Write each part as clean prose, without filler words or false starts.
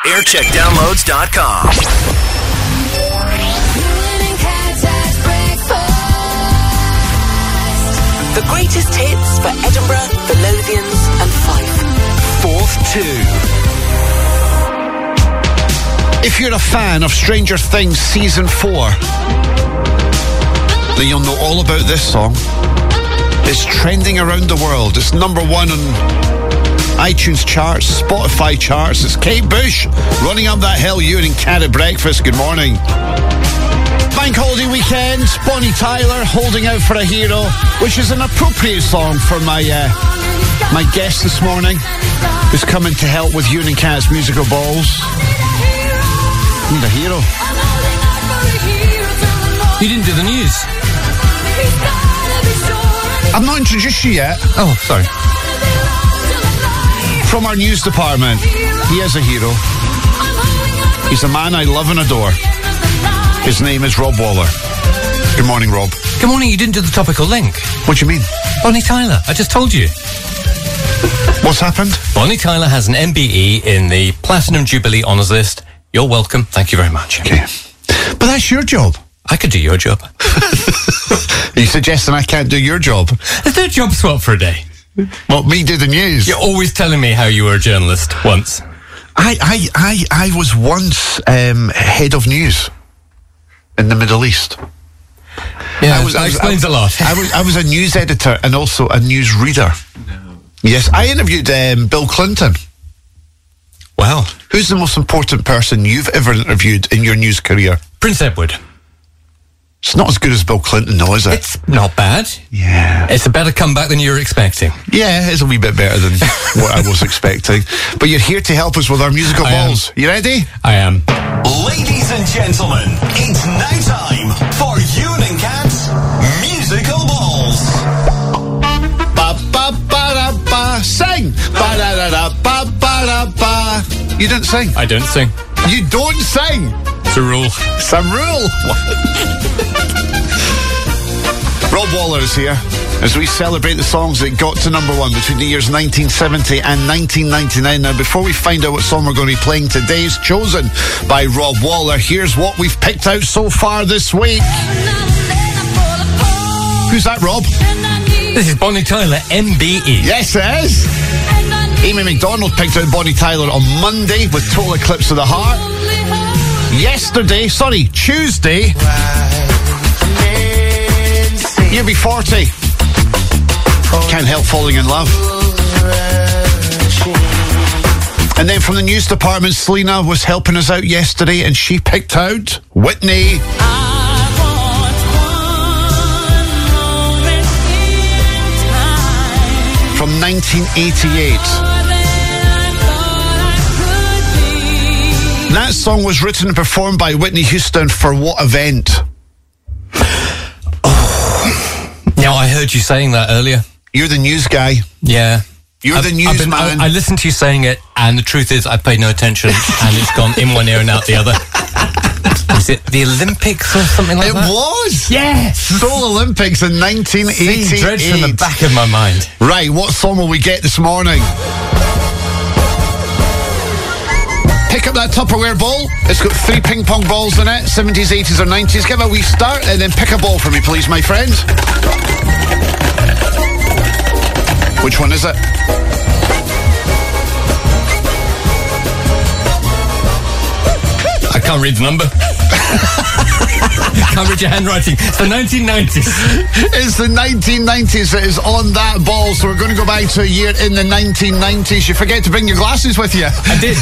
aircheckdownloads.com. The greatest hits for Edinburgh, the Lothians and Fife. 4th 2. If you're a fan of Stranger Things Season 4, then you'll know all about this song. It's trending around the world. It's number 1 on iTunes charts, Spotify charts. It's Kate Bush, Running Up That Hill, you and Cat at Breakfast. Good morning. Bank holiday weekend, Bonnie Tyler, Holding Out for a Hero, which is an appropriate song for my guest this morning, who's coming to help with Ewan and Cat's musical balls. Need a hero. You didn't do the news. I've not introduced you yet. Oh, sorry. From our news department, he is a hero. He's a man I love and adore. His name is Rob Waller. Good morning, Rob. Good morning. You didn't do the topical link. What do you mean? Bonnie Tyler. I just told you. What's happened? Bonnie Tyler has an MBE in the Platinum Jubilee Honours List. You're welcome. Thank you very much. Okay. But that's your job. I could do your job. Are you suggesting I can't do your job? Let's do a job swap for a day. What, me do the news? You're always telling me how you were a journalist once. I was once head of news in the Middle East. Yeah, that explains a lot. I was a news editor and also a news reader. No. Yes, I interviewed Bill Clinton. Wow. Who's the most important person you've ever interviewed in your news career? Prince Edward. It's not as good as Bill Clinton, though, is it? It's not bad. Yeah. It's a better comeback than you were expecting. Yeah, it's a wee bit better than what I was expecting. But you're here to help us with our musical balls. You ready? I am. Ladies and gentlemen, it's now time for Ewan and Cat's musical balls. Ba-ba-ba-da-ba. Sing! Ba-da-da-da-ba-ba-da-ba. You didn't sing. I don't sing. You don't sing. It's a rule. Some rule. Rob Waller is here as we celebrate the songs that got to number 1 between the years 1970 and 1999. Now, before we find out what song we're going to be playing today's chosen by Rob Waller, here's what we've picked out so far this week. Who's that, Rob? This is Bonnie Tyler, MBE. Yes, it is. Amy McDonald picked out Bonnie Tyler on Monday with Total Eclipse of the Heart. Tuesday, you'll be 40. Can't help falling in love. And then from the news department, Selena was helping us out yesterday and she picked out Whitney. From 1988. That song was written and performed by Whitney Houston for what event? Now, I heard you saying that earlier. You're the news guy. Yeah. You're the news man. I listened to you saying it, and the truth is I paid no attention, and it's gone in one ear and out the other. Was it the Olympics or something like that? It was! Yes! Seoul Olympics in 1988. See, dread from the back of my mind. Right, what song will we get this morning? Pick up that Tupperware bowl. It's got 3 ping pong balls in it, 70s, 80s or 90s. Give a wee start and then pick a ball for me, please, my friend. Which one is it? I can't read the number. Can't read your handwriting. It's the 1990s. It's the 1990s that is on that ball, so we're going to go back to a year in the 1990s. You forget to bring your glasses with you. I did.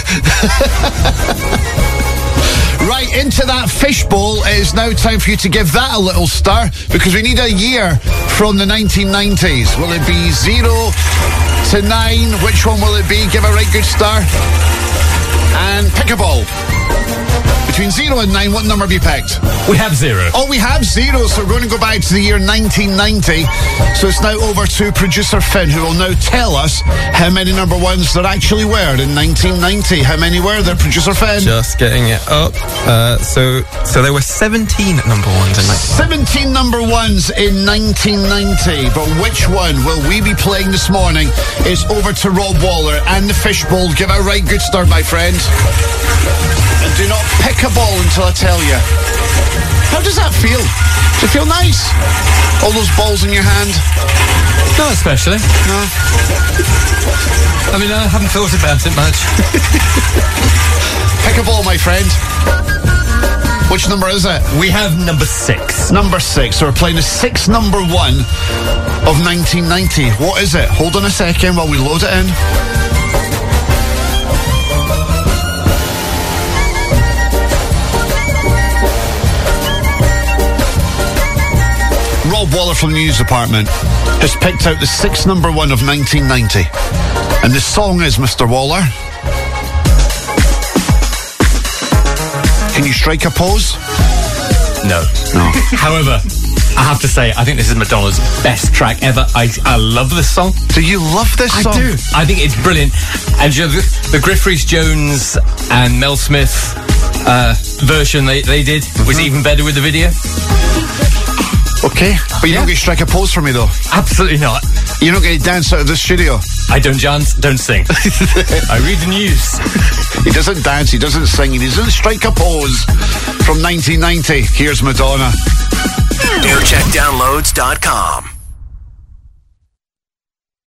Right, into that fishbowl. It is now time for you to give that a little stir, because we need a year from the 1990s. Will it be 0 to 9? Which one will it be? Give a right good stir. And pick a ball. Between between 0 and 9. What number have you picked? We have 0. Oh, we have 0, so we're going to go back to the year 1990. So it's now over to producer Finn, who will now tell us how many number ones there actually were in 1990. How many were there, producer Finn? Just getting it up. So there were 17 number ones in 17 number ones in 1990. But which one will we be playing this morning? It's over to Rob Waller and the Fishbowl. Give it a right good start, my friend. And do not pick a ball until I tell you. How does that feel? Does it feel nice? All those balls in your hand? Not especially. No. I mean, I haven't thought about it much. Pick a ball, my friend. Which number is it? We have number 6. Number 6. So we're playing the 6th number 1 of 1990. What is it? Hold on a second while we load it in. Rob Waller from the news department has picked out the 6th number 1 of 1990. And the song is, Mr. Waller, can you strike a pose? No. No. However, I have to say, I think this is Madonna's best track ever. I love this song. Do you love this song? I do. I think it's brilliant. And you know, the Griff Rhys-Jones and Mel Smith version they did was even better with the video. Okay, but you don't get to strike a pose for me, though. Absolutely not. You're not going to dance out of the studio. I don't dance, don't sing. I read the news. He doesn't dance, he doesn't sing, he doesn't strike a pose. From 1990, here's Madonna. NewCheckDownloads.com